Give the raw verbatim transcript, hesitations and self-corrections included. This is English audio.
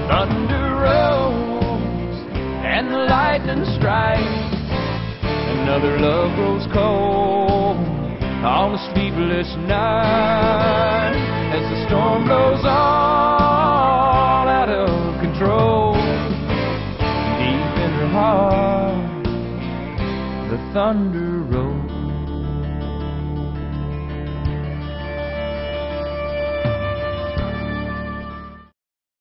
Thunder rolls and the lightning strikes. Another love grows cold on a sleepless night as the storm blows all out of control. Deep in her heart, the thunder rolls.